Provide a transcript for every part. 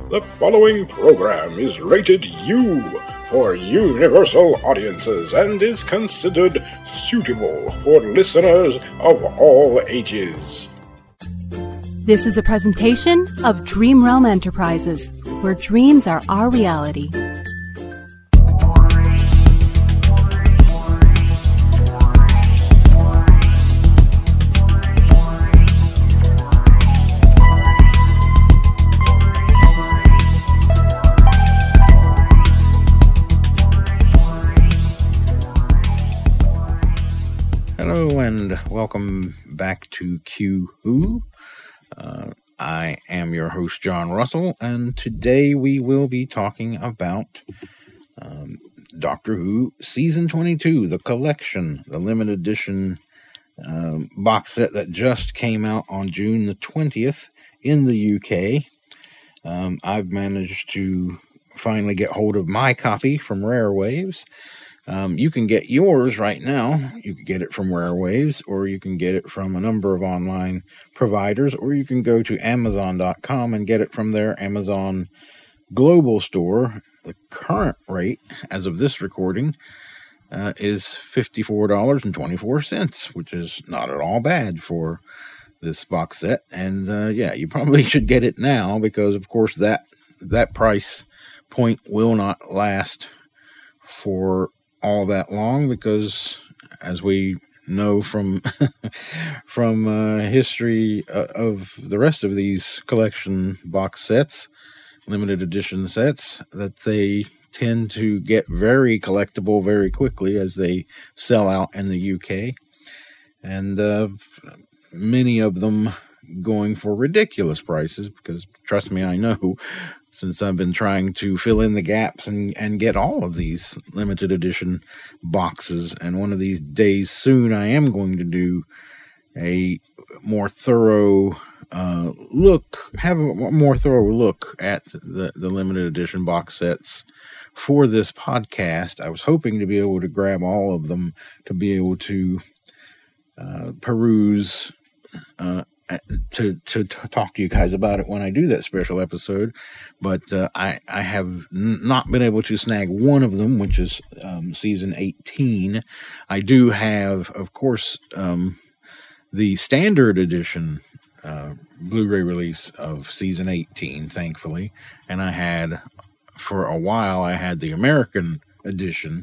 The following program is rated U for universal audiences and is considered suitable for listeners of all ages. This is a presentation of Dream Realm Enterprises, where dreams are our reality. Hello and welcome back to Q Who. I am your host, John Russell, and today we will be talking about Doctor Who Season 22, the collection, the limited edition box set that just came out on June the 20th in the UK. I've managed to finally get hold of my copy from Rare Waves. You can get yours right now. You can get it from Rare Waves, or you can get it from a number of online providers, or you can go to Amazon.com and get it from their Amazon global store. The current rate, as of this recording, is $54.24, which is not at all bad for this box set. And yeah, you probably should get it now because, of course, that price point will not last for all that long, because as we know from history of the rest of these collection box sets, limited edition sets, that they tend to get very collectible very quickly as they sell out in the UK, and many of them going for ridiculous prices, because trust me, I know, since I've been trying to fill in the gaps and get all of these limited edition boxes. And one of these days soon, I am going to do a more thorough look at the limited edition box sets for this podcast. I was hoping to be able to grab all of them to be able to peruse to talk to you guys about it when I do that special episode, but I have not been able to snag one of them, which is season 18. I do have, of course, the standard edition Blu-ray release of season 18, thankfully, and I had, for a while, I had the American edition.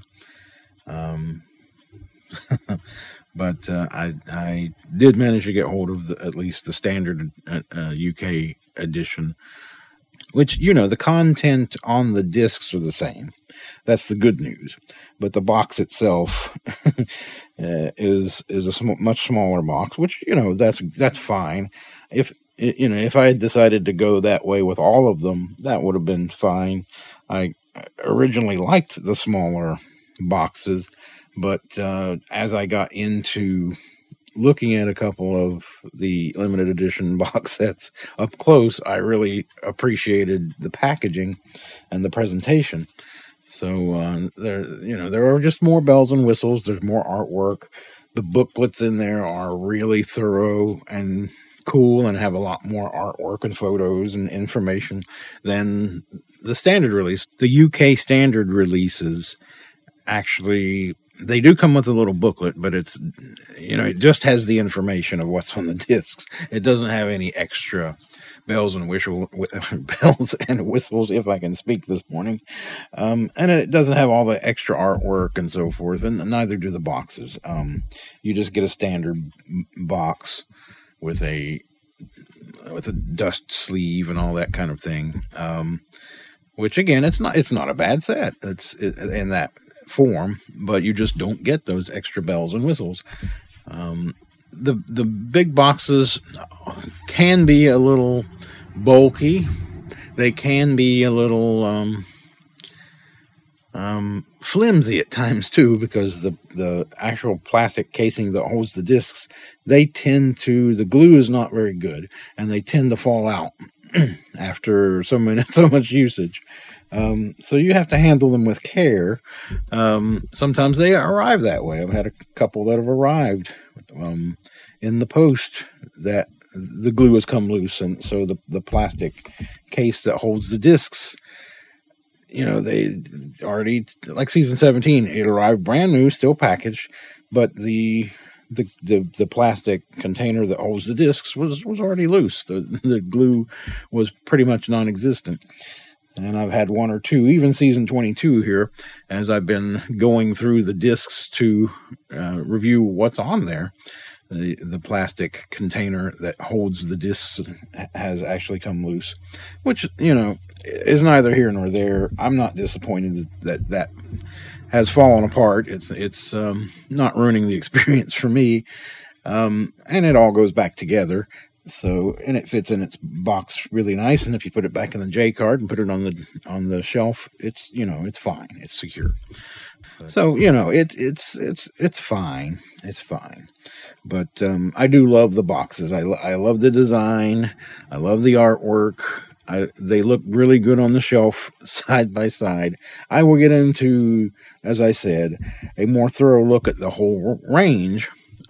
But I did manage to get hold of at least the standard UK edition, which, you know, the content on the discs are the same. That's the good news. But the box itself is a much smaller box, which, you know, that's fine. If I had decided to go that way with all of them, that would have been fine. I originally liked the smaller boxes, but as I got into looking at a couple of the limited edition box sets up close, I really appreciated the packaging and the presentation. So there are just more bells and whistles. There's more artwork. The booklets in there are really thorough and cool and have a lot more artwork and photos and information than the standard release. The UK standard releases actually, they do come with a little booklet, but it's, it just has the information of what's on the discs. It doesn't have any extra bells and whistles, if I can speak this morning. And it doesn't have all the extra artwork and so forth, and neither do the boxes. You just get a standard box with a dust sleeve and all that kind of thing. Which again, it's not a bad set. It's in that form, but you just don't get those extra bells and whistles. The big boxes can be a little bulky. They can be a little flimsy at times too, because the actual plastic casing that holds the discs, the glue is not very good, and they tend to fall out after so much usage. So you have to handle them with care. Sometimes they arrive that way. I've had a couple that have arrived in the post that the glue has come loose, and so the plastic case that holds the discs, they already, like season 17, it arrived brand new, still packaged, but the plastic container that holds the discs was already loose. The glue was pretty much non-existent. And I've had one or two, even season 22 here, as I've been going through the discs to review what's on there. The plastic container that holds the discs has actually come loose, which, is neither here nor there. I'm not disappointed that has fallen apart. It's not ruining the experience for me. And it all goes back together. So, and it fits in its box really nice. And if you put it back in the J card and put it on the shelf, it's, it's fine. It's secure. So, it's fine. It's fine. But I do love the boxes. I love the design. I love the artwork. They look really good on the shelf side by side. I will get into, as I said, a more thorough look at the whole range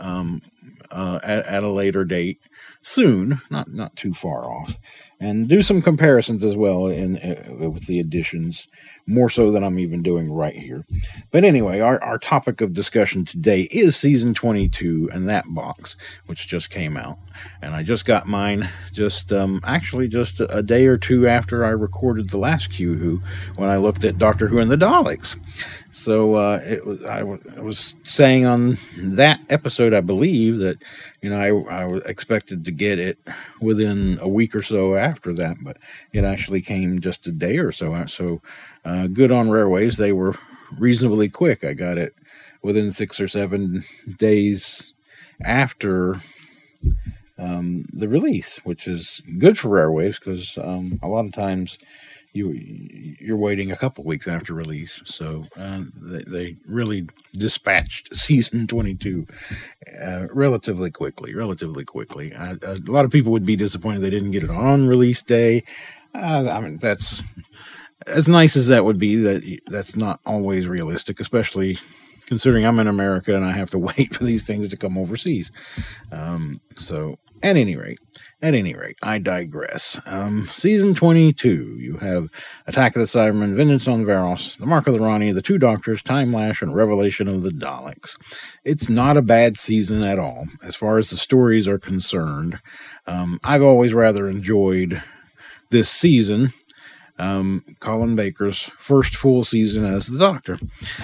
at a later date. Soon, not too far off, and do some comparisons as well with the additions, more so than I'm even doing right here. But anyway, our topic of discussion today is season 22 and that box, which just came out, and I just got mine just a day or two after I recorded the last Q-Who, when I looked at Doctor Who and the Daleks. So I was saying on that episode, I believe, that I expected to get it within a week or so after that, but it actually came just a day or so. So good on Rarewaves. They were reasonably quick. I got it within 6 or 7 days after the release, which is good for Rarewaves, because a lot of times you're waiting a couple weeks after release. So they really dispatched season 22 relatively quickly. A lot of people would be disappointed they didn't get it on release day. That's as nice as that would be. That's not always realistic, especially considering I'm in America and I have to wait for these things to come overseas. So at any rate, I digress. Season 22, you have Attack of the Cybermen, Vengeance on Varos, The Mark of the Rani, The Two Doctors, Time Lash, and Revelation of the Daleks. It's not a bad season at all, as far as the stories are concerned. I've always rather enjoyed this season, Colin Baker's first full season as the Doctor.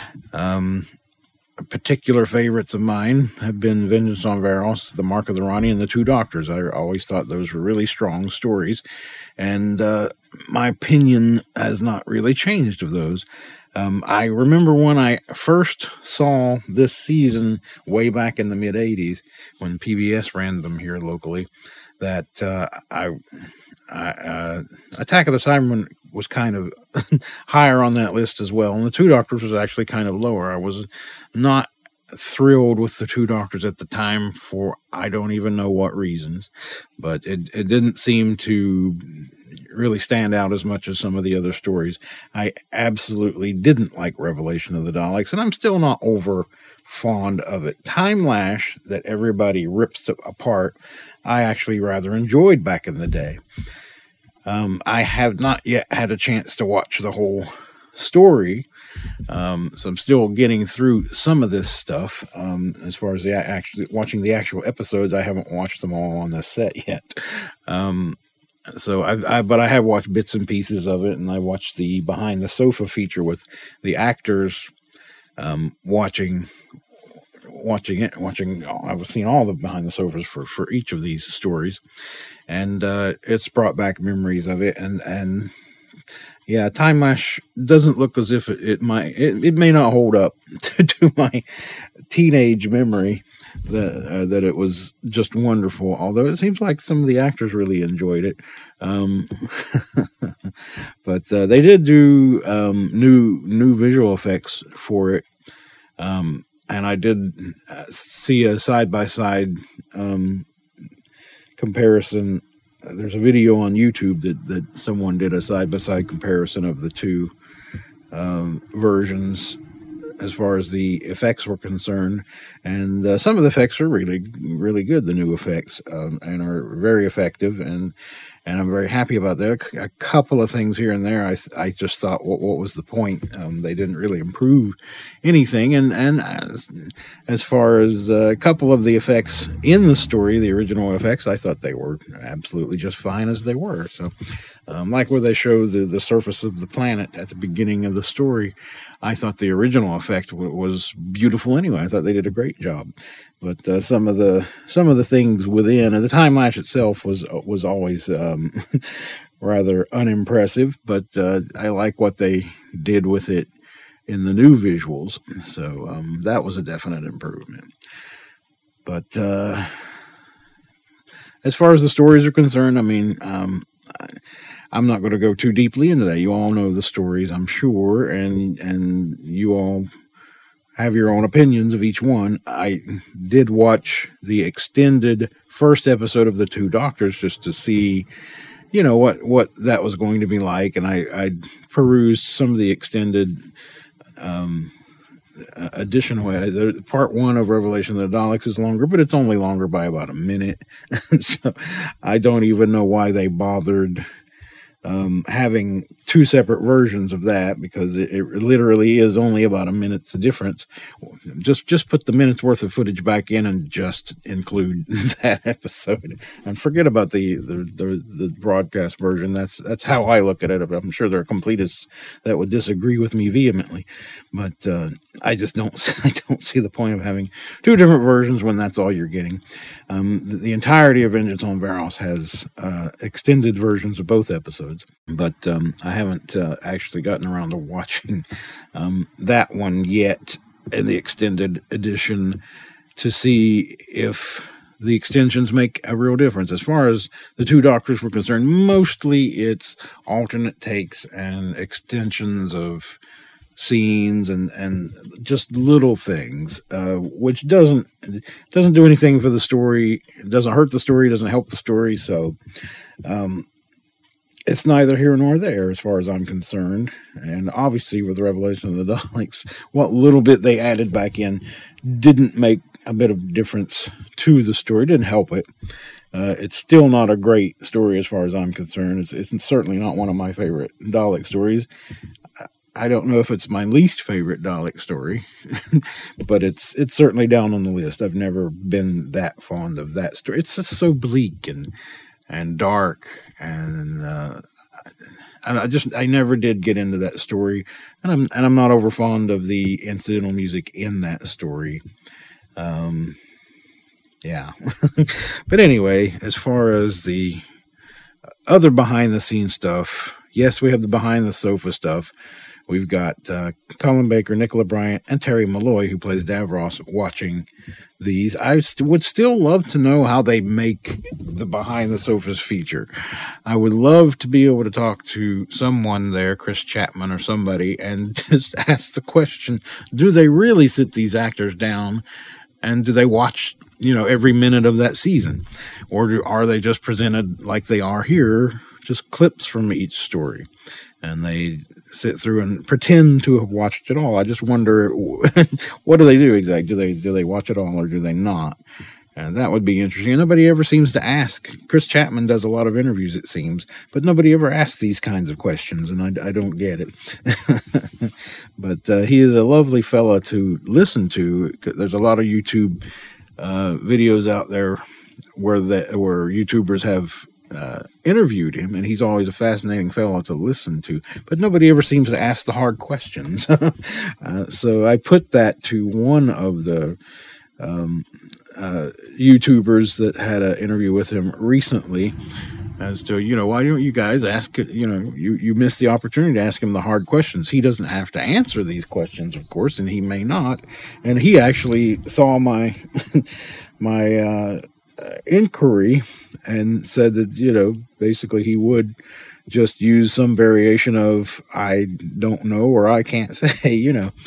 Particular favorites of mine have been Vengeance on Varos, The Mark of the Rani, and The Two Doctors. I always thought those were really strong stories, and my opinion has not really changed of those. I remember when I first saw this season way back in the mid-'80s, when PBS ran them here locally, that Attack of the Cybermen was kind of higher on that list as well, and The Two Doctors was actually kind of lower. I was not thrilled with The Two Doctors at the time for I don't even know what reasons, but it didn't seem to really stand out as much as some of the other stories. I absolutely didn't like Revelation of the Daleks, and I'm still not over fond of it. Time Lash, that everybody rips apart, I actually rather enjoyed back in the day. I have not yet had a chance to watch the whole story, so I'm still getting through some of this stuff. As far as watching the actual episodes, I haven't watched them all on the set yet. But I have watched bits and pieces of it, and I watched the Behind the Sofa feature with the actors watching it. I've seen all the Behind the Sofas for each of these stories, and it's brought back memories of it. And yeah, Time Lash doesn't look as if it may not hold up to my teenage memory that it was just wonderful. Although it seems like some of the actors really enjoyed it. But they did do new visual effects for it. And I did see a side-by-side comparison. There's a video on YouTube that someone did a side-by-side comparison of the two versions as far as the effects were concerned. And some of the effects are really, really good, the new effects, and are very effective. And I'm very happy about that. A couple of things here and there, I just thought, what was the point? They didn't really improve anything. And as far as a couple of the effects in the story, the original effects, I thought they were absolutely just fine as they were. So, like where they show the surface of the planet at the beginning of the story, I thought the original effect was beautiful anyway. I thought they did a great job. But some of the things within, and the time lapse itself was always rather unimpressive. But I like what they did with it in the new visuals. So that was a definite improvement. But as far as the stories are concerned, I mean, I'm not going to go too deeply into that. You all know the stories, I'm sure, and you all have your own opinions of each one. I did watch the extended first episode of The Two Doctors just to see, you know, what that was going to be like, and I perused some of the extended additional. Part 1 of Revelation of the Daleks is longer, but it's only longer by about a minute. So I don't even know why they bothered having 2 separate versions of that, because it literally is only about a minute's difference. Just put the minute's worth of footage back in and just include that episode and forget about the broadcast version. That's how I look at it. I'm sure there are completists that would disagree with me vehemently, but I just don't see the point of having 2 different versions when that's all you're getting. The entirety of Vengeance on Varos has extended versions of both episodes, but I haven't actually gotten around to watching that one yet in the extended edition to see if the extensions make a real difference. As far as The Two Doctors were concerned, mostly it's alternate takes and extensions of scenes and just little things, which doesn't do anything for the story. It doesn't hurt the story, doesn't help the story. So it's neither here nor there as far as I'm concerned. And obviously with the Revelation of the Daleks, what little bit they added back in didn't make a bit of difference to the story, didn't help it. It's still not a great story as far as I'm concerned. It's certainly not one of my favorite Dalek stories. I don't know if it's my least favorite Dalek story, but it's certainly down on the list. I've never been that fond of that story. It's just so bleak and dark, and I never did get into that story, and I'm not over fond of the incidental music in that story. Yeah. But anyway, as far as the other behind the scenes stuff, yes, we have the behind the sofa stuff. We've got Colin Baker, Nicola Bryant, and Terry Malloy, who plays Davros, watching these. I would still love to know how they make the behind the sofas feature. I would love to be able to talk to someone there, Chris Chapman or somebody, and just ask the question, do they really sit these actors down and do they watch, every minute of that season? Or are they just presented like they are here, just clips from each story? And they sit through and pretend to have watched it all. I just wonder, what do they do exactly? Do they watch it all or do they not? And that would be interesting. Nobody ever seems to ask. Chris Chapman does a lot of interviews, it seems, but nobody ever asks these kinds of questions, and I don't get it. But he is a lovely fella to listen to. There's a lot of YouTube videos out there where YouTubers have interviewed him, and he's always a fascinating fellow to listen to, but nobody ever seems to ask the hard questions. So I put that to one of the YouTubers that had an interview with him recently as to, why don't you guys ask, you missed the opportunity to ask him the hard questions. He doesn't have to answer these questions, of course, and he may not. And he actually saw my inquiry and said that, basically he would just use some variation of I don't know or I can't say,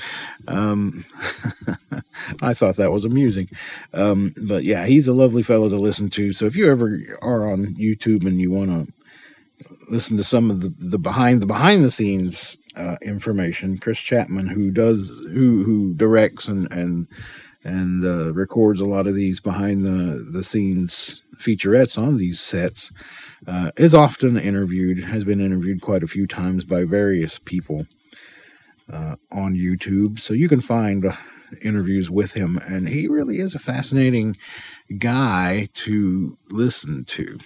I thought that was amusing. But yeah, he's a lovely fellow to listen to. So if you ever are on YouTube and you want to listen to some of the behind the scenes information. Chris Chapman, who directs and records a lot of these behind the scenes featurettes on these sets, is often interviewed, has been interviewed quite a few times by various people on YouTube. So you can find interviews with him, and he really is a fascinating guy to listen to.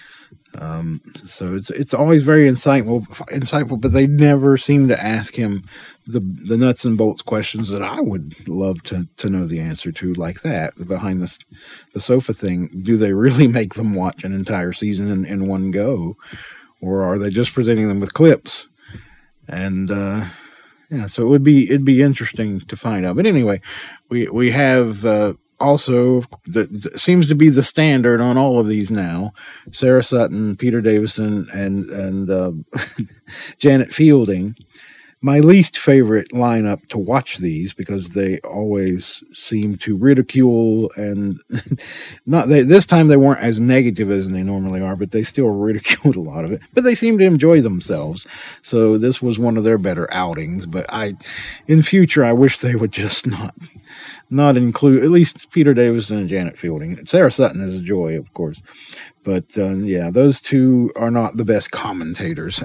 So it's always very insightful, but they never seem to ask him the nuts and bolts questions that I would love to know the answer to, like that behind the sofa thing. Do they really make them watch an entire season in one go, or are they just presenting them with clips? And so it'd be interesting to find out. But anyway, we have also, that seems to be the standard on all of these now, Sarah Sutton, Peter Davison, and Janet Fielding. My least favorite lineup to watch these, because they always seem to ridicule, and this time they weren't as negative as they normally are, but they still ridiculed a lot of it. But they seem to enjoy themselves, so this was one of their better outings. But in future, I wish they would just not include at least Peter Davison and Janet Fielding. Sarah Sutton is a joy, of course, but those two are not the best commentators.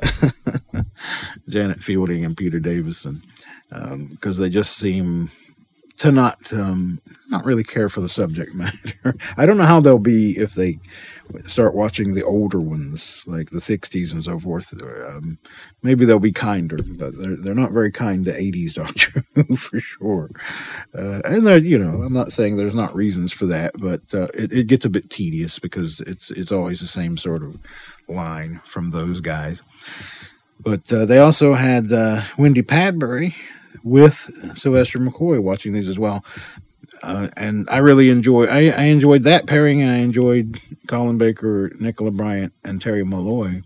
Janet Fielding and Peter Davison, because they just seem to not really care for the subject matter. I don't know how they'll be if they start watching the older ones, like the 60s and so forth. Maybe they'll be kinder, but they're not very kind to 80s Doctor Who for sure. And I'm not saying there's not reasons for that, but it gets a bit tedious because it's always the same sort of line from those guys. But they also had Wendy Padbury with Sylvester McCoy watching these as well. And I really enjoyed that pairing. I enjoyed Colin Baker, Nicola Bryant, and Terry Malloy.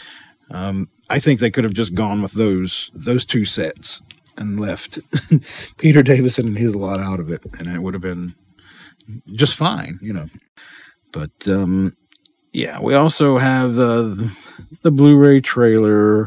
I think they could have just gone with those two sets and left Peter Davison and his lot out of it, and it would have been just fine, But we also have the Blu-ray trailer,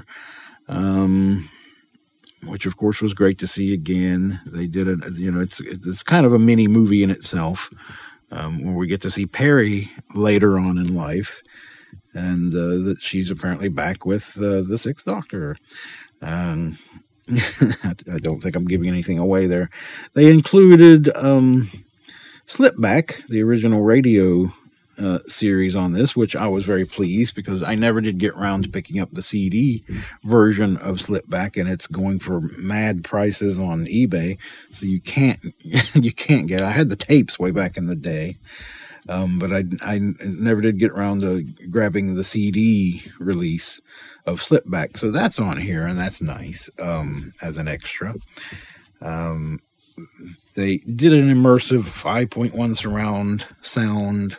which of course was great to see again. They did it, it's kind of a mini movie in itself, where we get to see Perry later on in life, and that she's apparently back with the Sixth Doctor. I don't think I'm giving anything away there. They included Slipback, the original radio series on this, which I was very pleased because I never did get around to picking up the CD version of Slipback, and it's going for mad prices on eBay, so you can't get it. I had the tapes way back in the day, but I never did get around to grabbing the CD release of Slipback, so that's on here, and that's nice as an extra. They did an immersive 5.1 surround sound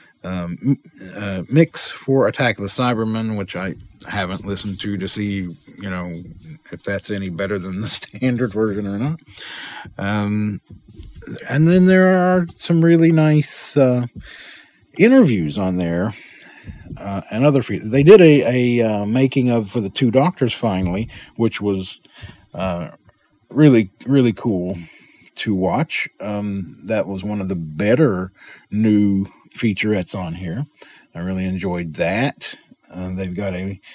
mix for Attack of the Cybermen, which I haven't listened to see, if that's any better than the standard version or not. And then there are some really nice interviews on there, and other. They did a making of for the Two Doctors finally, which was really, really cool to watch. That was one of the better new featurettes on here. I really enjoyed that. They've got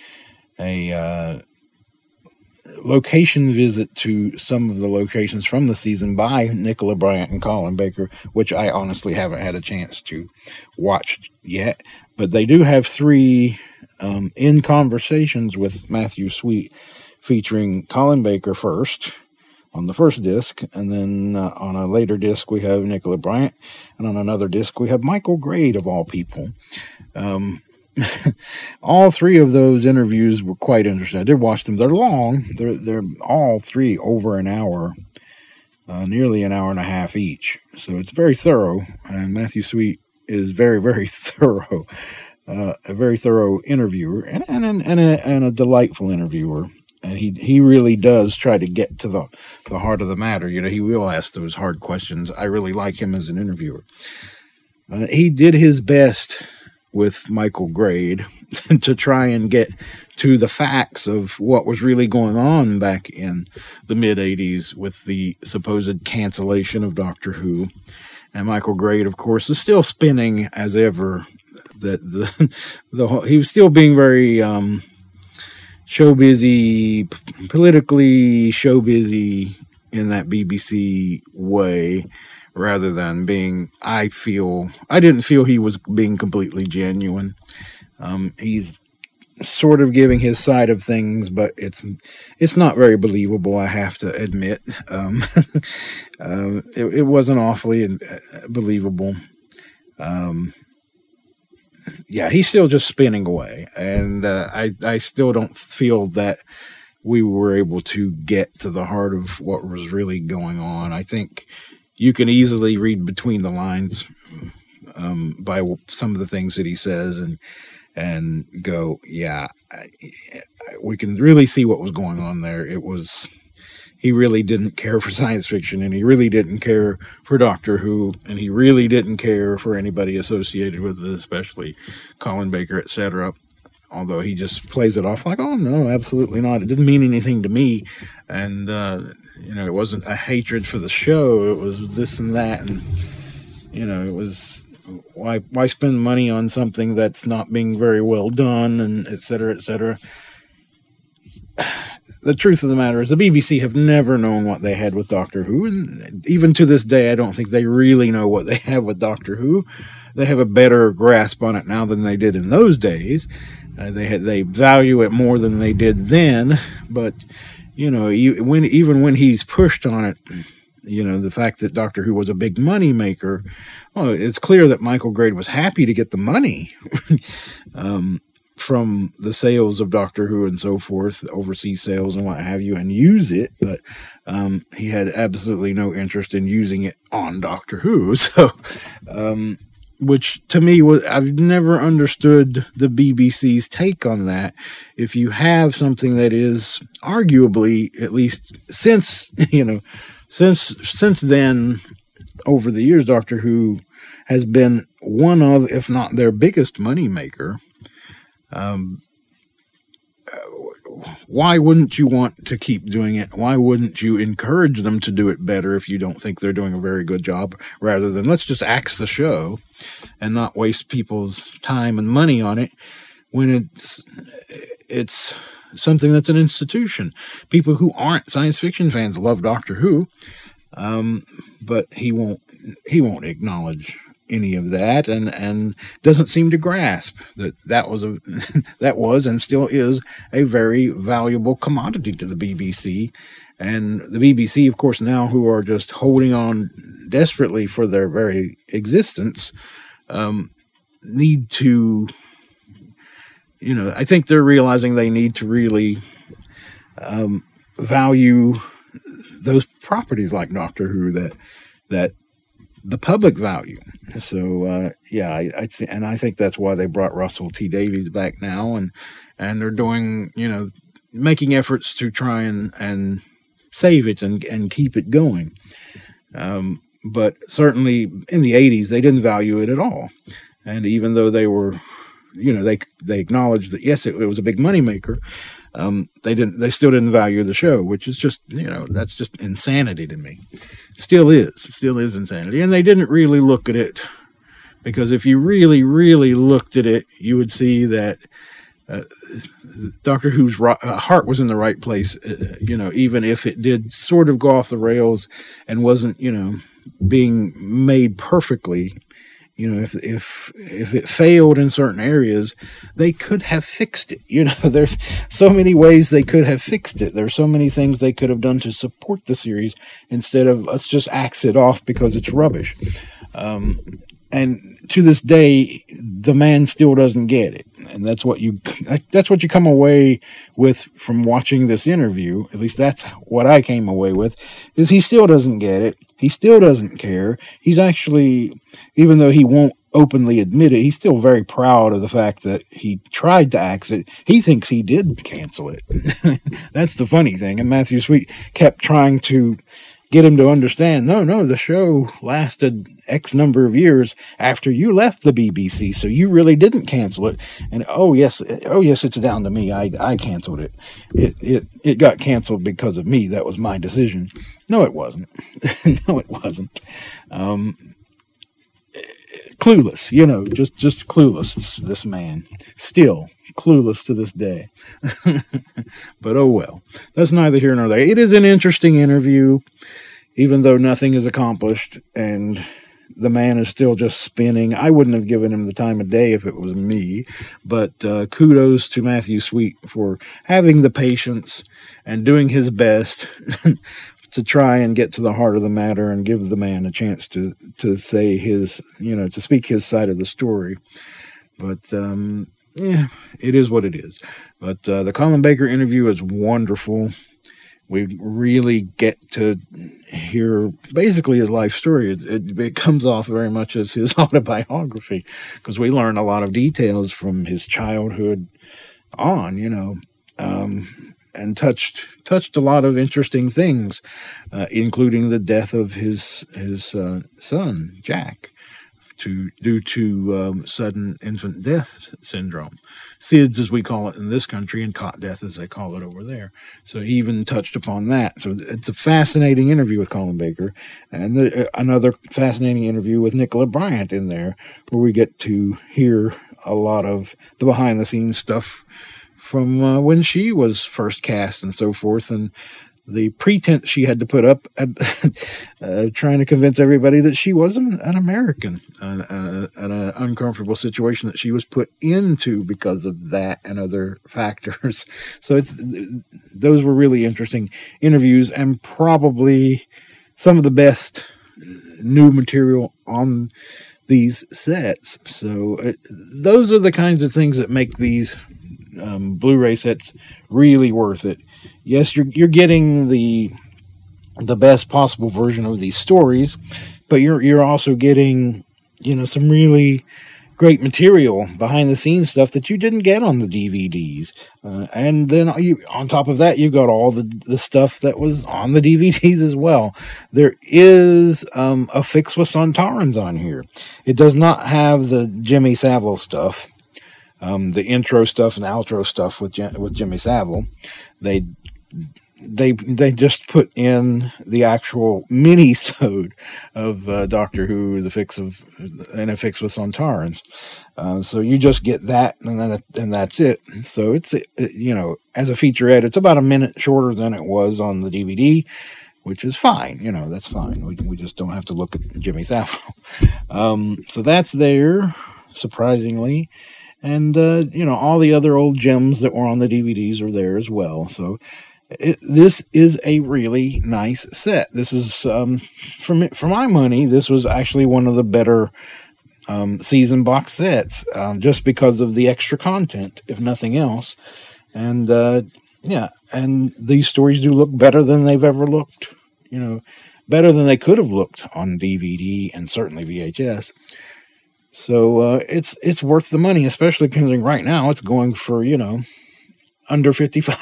a location visit to some of the locations from the season by Nicola Bryant and Colin Baker, which I honestly haven't had a chance to watch yet. But they do have 3 in conversations with Matthew Sweet, featuring Colin Baker first on the first disc, and then on a later disc we have Nicola Bryant, and on another disc we have Michael Grade, of all people. All 3 of those interviews were quite interesting. I did watch them. They're long. They're all 3 over an hour, nearly an hour and a half each. So it's very thorough, and Matthew Sweet is very, very thorough. A very thorough interviewer and a delightful interviewer. He really does try to get to the heart of the matter. He will ask those hard questions. I really like him as an interviewer. He did his best with Michael Grade to try and get to the facts of what was really going on back in the mid-'80s with the supposed cancellation of Doctor Who. And Michael Grade, of course, is still spinning as ever. He was still being very show busy, politically show busy in that BBC way, rather than being, I didn't feel he was being completely genuine. He's sort of giving his side of things, but it's not very believable, I have to admit. It wasn't awfully believable. Yeah, he's still just spinning away, and I still don't feel that we were able to get to the heart of what was really going on. I think you can easily read between the lines by some of the things that he says and go, yeah, we can really see what was going on there. He really didn't care for science fiction, and he really didn't care for Doctor Who, and he really didn't care for anybody associated with it, especially Colin Baker, etc. Although he just plays it off like, oh, no, absolutely not. It didn't mean anything to me. And, it wasn't a hatred for the show. It was this and that. And, it was, why spend money on something that's not being very well done, and et cetera, et cetera. The truth of the matter is the BBC have never known what they had with Doctor Who, and even to this day, I don't think they really know what they have with Doctor Who. They have a better grasp on it now than they did in those days. They value it more than they did then, but even when he's pushed on it, the fact that Doctor Who was a big money maker, it's clear that Michael Grade was happy to get the money. From the sales of Doctor Who and so forth, overseas sales and what have you, and use it, but he had absolutely no interest in using it on Doctor Who. So, which to me I've never understood the BBC's take on that. If you have something that is arguably, at least since then, over the years, Doctor Who has been one of, if not their biggest money maker. Why wouldn't you want to keep doing it? Why wouldn't you encourage them to do it better if you don't think they're doing a very good job, rather than let's just axe the show and not waste people's time and money on it when it's something that's an institution. People who aren't science fiction fans love Doctor Who, but he won't acknowledge any of that, and doesn't seem to grasp that was and still is a very valuable commodity to the BBC. And the BBC, of course, now, who are just holding on desperately for their very existence, need to, I think they're realizing they need to really value those properties like Doctor Who that the public value. So, I think that's why they brought Russell T Davies back now, and they're doing, making efforts to try and save it and keep it going. But certainly in the 80s, they didn't value it at all. And even though they were, they acknowledged that, yes, it was a big moneymaker, they still didn't value the show, which is just, that's just insanity to me. Still is insanity. And they didn't really look at it, because if you really, really looked at it, you would see that Doctor Who's heart was in the right place, even if it did sort of go off the rails and wasn't, being made perfectly. If it failed in certain areas, they could have fixed it. There's so many ways they could have fixed it. There's so many things they could have done to support the series instead of let's just axe it off because it's rubbish. And to this day, the man still doesn't get it. And that's what you come away with from watching this interview. At least that's what I came away with, is he still doesn't get it. He still doesn't care. He's actually, even though he won't openly admit it, he's still very proud of the fact that he tried to axe it. He thinks he did cancel it. That's the funny thing. And Matthew Sweet kept trying to get him to understand, no, the show lasted X number of years after you left the BBC, so you really didn't cancel it. And oh yes, it's down to me. I canceled it. It got canceled because of me. That was my decision. No, it wasn't. No, it wasn't. Clueless, just clueless. This man, still clueless to this day. But oh well, that's neither here nor there. It is an interesting interview, even though nothing is accomplished and the man is still just spinning. I wouldn't have given him the time of day if it was me, but kudos to Matthew Sweet for having the patience and doing his best to try and get to the heart of the matter and give the man a chance to say his, to speak his side of the story. But, it is what it is. But the Colin Baker interview is wonderful. We really get to hear basically his life story. It comes off very much as his autobiography, because we learn a lot of details from his childhood on, and touched a lot of interesting things, including the death of his son, Jack, due to sudden infant death syndrome. SIDS, as we call it in this country, and cot death, as they call it over there. So he even touched upon that. So it's a fascinating interview with Colin Baker, and another fascinating interview with Nicola Bryant in there, where we get to hear a lot of the behind-the-scenes stuff from when she was first cast and so forth, and the pretense she had to put up trying to convince everybody that she wasn't an American, an uncomfortable situation that she was put into because of that and other factors. So those were really interesting interviews, and probably some of the best new material on these sets. So those are the kinds of things that make these Blu-ray sets really worth it. Yes, you're getting the best possible version of these stories, but you're also getting some really great material, behind the scenes stuff that you didn't get on the DVDs, and then on top of that you got all the stuff that was on the DVDs as well. There is a fix with Sontarans on here. It does not have the Jimmy Savile stuff. The intro stuff and outro stuff with Jimmy Savile, they just put in the actual mini-sode of Doctor Who, a fix with Sontarans. So you just get that, and that's it. So it's as a featurette, it's about a minute shorter than it was on the DVD, which is fine. That's fine. We just don't have to look at Jimmy Savile. So that's there, surprisingly. And, all the other old gems that were on the DVDs are there as well. So this is a really nice set. This is, for my money, this was actually one of the better season box sets, just because of the extra content, if nothing else. And, and these stories do look better than they've ever looked, better than they could have looked on DVD and certainly VHS. So it's worth the money, especially considering right now it's going for, under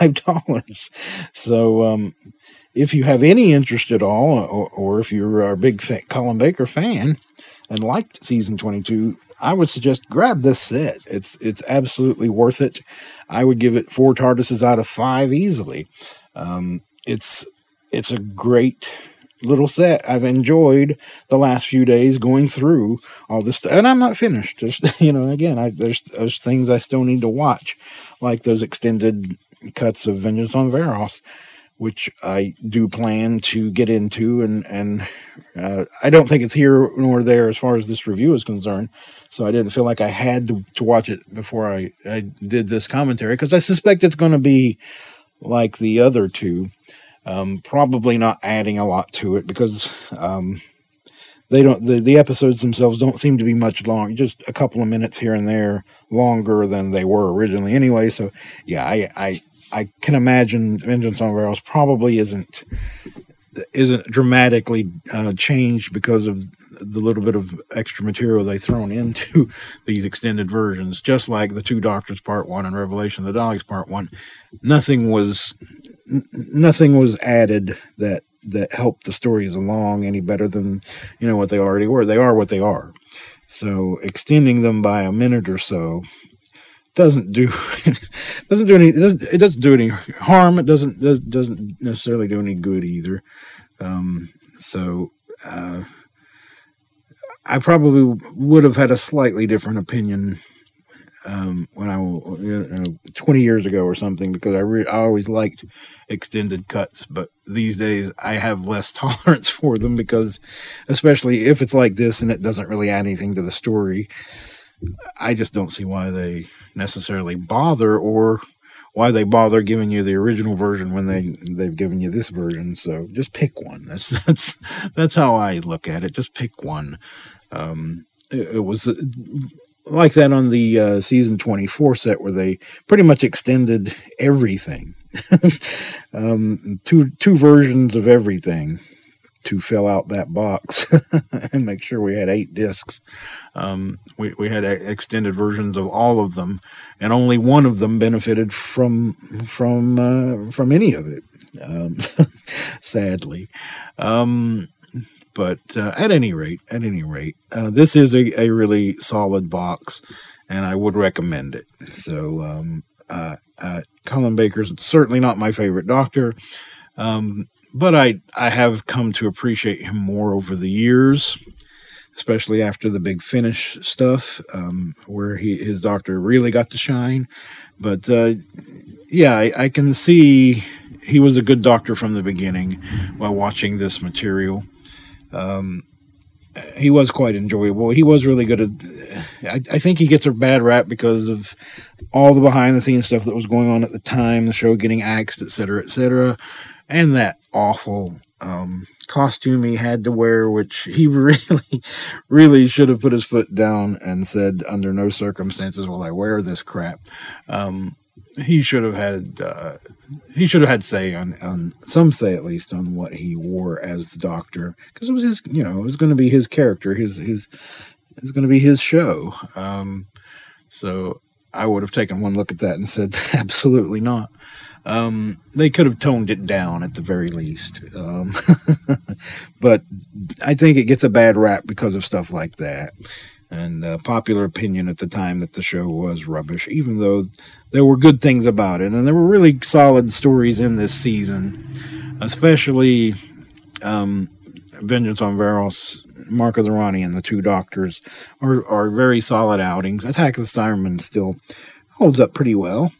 $55. So if you have any interest at all, or if you're a big Colin Baker fan and liked season 22, I would suggest grab this set. It's absolutely worth it. I would give it 4 TARDISes out of 5 easily. It's a great little set. I've enjoyed the last few days going through all this stuff, and I'm not finished. There's, again, there's things I still need to watch, like those extended cuts of Vengeance on Varos, which I do plan to get into, and I don't think it's here nor there as far as this review is concerned, so I didn't feel like I had to watch it before I did this commentary, because I suspect it's going to be like the other two. Probably not adding a lot to it, because they don't. The episodes themselves don't seem to be much long, just a couple of minutes here and there longer than they were originally anyway. So yeah, I can imagine Vengeance on Varos probably isn't dramatically changed because of the little bit of extra material they thrown into these extended versions. Just like the Two Doctors Part 1 and Revelation of the Daleks Part 1, nothing was added that that help the stories along any better than, what they already were. They are what they are. So extending them by a minute or so doesn't do any harm. It doesn't necessarily do any good either. I probably would have had a slightly different opinion when I 20 years ago or something, because I always liked extended cuts, but these days I have less tolerance for them, because especially if it's like this and it doesn't really add anything to the story, I just don't see why they necessarily bother, or why they bother giving you the original version when they've given you this version. So just pick one. That's how I look at it. Just pick one. It was like that on the season 24 set, where they pretty much extended everything. Two versions of everything to fill out that box and make sure we had 8 discs. We had extended versions of all of them, and only one of them benefited from any of it, sadly. But at any rate, this is a really solid box, and I would recommend it. So Colin Baker's certainly not my favorite Doctor, but I have come to appreciate him more over the years, especially after the Big Finish stuff, where his Doctor really got to shine. But I can see he was a good Doctor from the beginning while watching this material. He was quite enjoyable. He was really good at, I think he gets a bad rap because of all the behind the scenes stuff that was going on at the time, the show getting axed, etc., and that awful costume he had to wear, which he really should have put his foot down and said, under no circumstances will I wear this crap. He should have had say on some say, at least, on what he wore as the Doctor, because it was his, it was going to be his character, his going to be his show. So I would have taken one look at that and said, absolutely not. They could have toned it down at the very least. But I think it gets a bad rap because of stuff like that. And popular opinion at the time that the show was rubbish, even though there were good things about it. And there were really solid stories in this season, especially Vengeance on Varos, Mark of the Rani, and the Two Doctors are very solid outings. Attack of the Cybermen still holds up pretty well.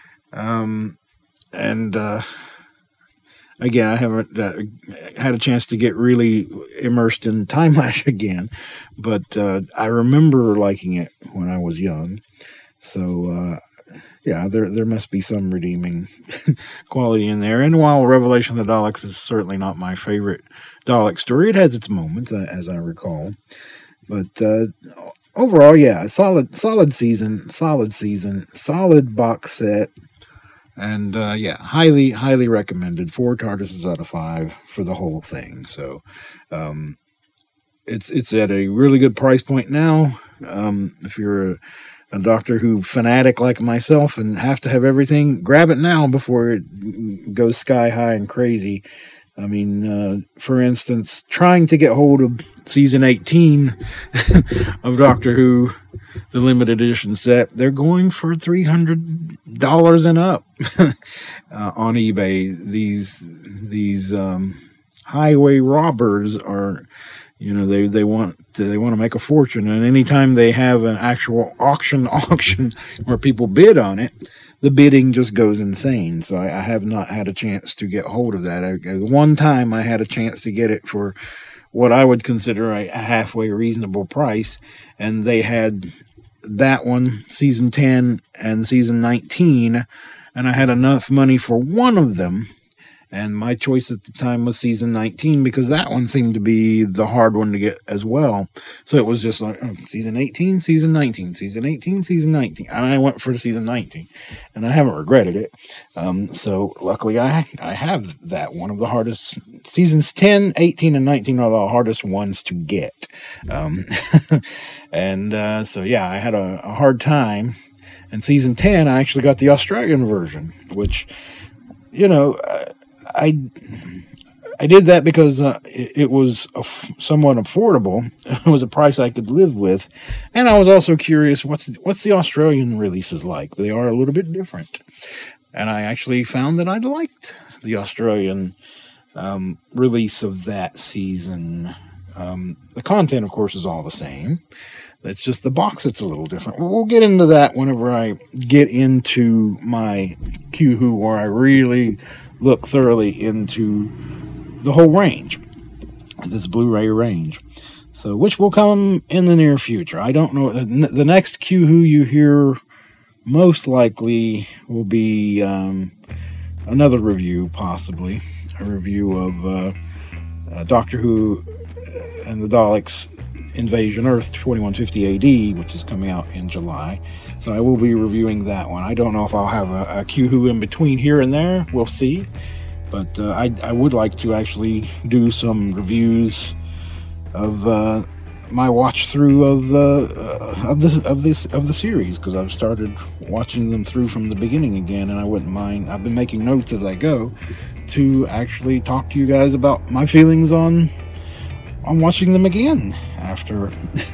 Again, I haven't had a chance to get really immersed in Time Lash again, but I remember liking it when I was young. So, there must be some redeeming quality in there. And while Revelation of the Daleks is certainly not my favorite Dalek story, it has its moments, as I recall. But overall, solid season, solid box set. And highly, highly recommended. 4 TARDISes out of 5 for the whole thing. So it's at a really good price point now. If you're a Doctor Who fanatic like myself and have to have everything, grab it now before it goes sky high and crazy. I mean, for instance, trying to get hold of season 18 of Doctor Who, the limited edition set, they're going for $300 and up on eBay. These highway robbers are, they want to make a fortune, and anytime they have an actual auction where people bid on it, the bidding just goes insane. So I have not had a chance to get hold of that. One time I had a chance to get it for what I would consider a halfway reasonable price, and they had that one, season 10 and season 19, and I had enough money for one of them, and my choice at the time was season 19, because that one seemed to be the hard one to get as well. So it was just like, season 18, season 19, season 18, season 19, and I went for season 19, and I haven't regretted it. So luckily I have that one of the hardest. Seasons 10, 18, and 19 are the hardest ones to get. So I had a hard time. And season 10, I actually got the I I did that because it was somewhat affordable. It was a price I could live with, and I was also curious what's the Australian releases like. They are a little bit different, and I actually found that I liked the Australian release of that season. The content, of course, is all the same. It's just the box that's a little different. We'll get into that whenever I get into my Q-Who, where I really look thoroughly into the whole range, this Blu-ray range. So, which will come in the near future. I don't know. The next Q-Who you hear most likely will be another review, possibly. A review of Doctor Who and the Daleks Invasion Earth 2150 AD, which is coming out in July. So I will be reviewing that one. I don't know if I'll have a Q-Who in between here and there. We'll see. But I would like to actually do some reviews of my watch through of the series, because I've started watching them through from the beginning again, and I wouldn't mind. I've been making notes as I go to actually talk to you guys about my feelings on watching them again after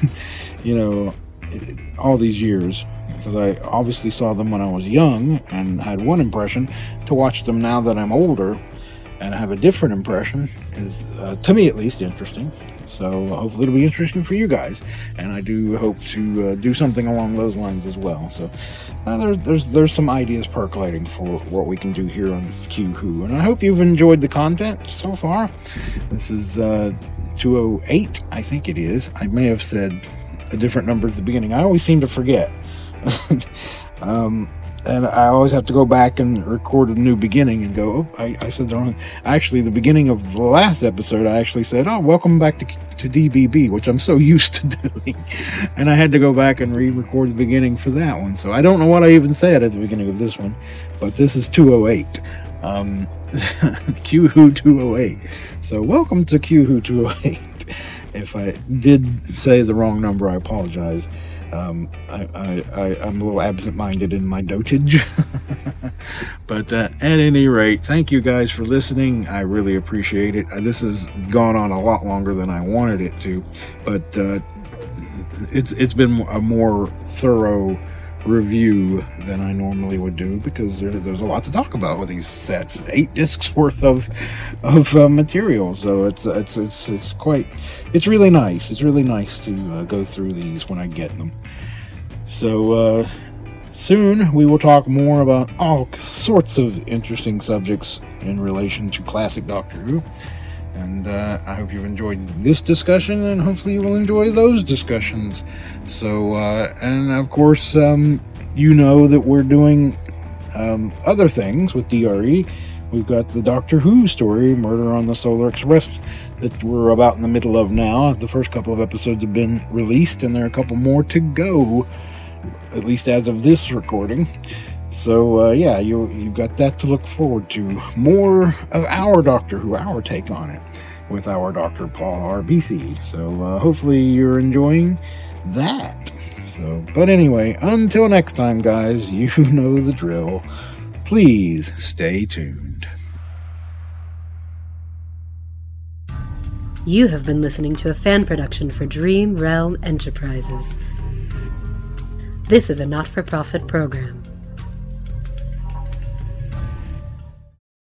all these years, because I obviously saw them when I was young and had one impression. To watch them now that I'm older and have a different impression is, to me at least, interesting. So hopefully it'll be interesting for you guys, and I do hope to do something along those lines as well. So there's some ideas percolating for what we can do here on Q-Who, and I hope you've enjoyed the content so far. This is 208, I think it is. I may have said a different number at the beginning. I always seem to forget. And I always have to go back and record a new beginning and go, oh, I said the wrong. Actually, the beginning of the last episode, I actually said, oh, welcome back to DBB, which I'm so used to doing. And I had to go back and re-record the beginning for that one. So I don't know what I even said at the beginning of this one, but this is 208. Q-Who 208. So welcome to Q-Who 208. If I did say the wrong number, I apologize. I'm a little absent-minded in my dotage. But at any rate, thank you guys for listening. I really appreciate it. This has gone on a lot longer than I wanted it to, but it's been a more thorough review than I normally would do, because there's a lot to talk about with these sets. 8 discs worth of material, so it's really nice. It's really nice to go through these when I get them. So soon we will talk more about all sorts of interesting subjects in relation to classic Doctor Who. And I hope you've enjoyed this discussion, and hopefully you will enjoy those discussions. So, and of course, you know that we're doing other things with DRE. We've got the Doctor Who story, Murder on the Solar Express, that we're about in the middle of now. The first couple of episodes have been released, and there are a couple more to go, at least as of this recording. So, yeah, you've got that to look forward to. More of our Doctor Who, our take on it, with our Dr. Paul RBC. So, hopefully you're enjoying that. So, but anyway, until next time, guys, you know the drill. Please stay tuned. You have been listening to a fan production for Dream Realm Enterprises. This is a not-for-profit program.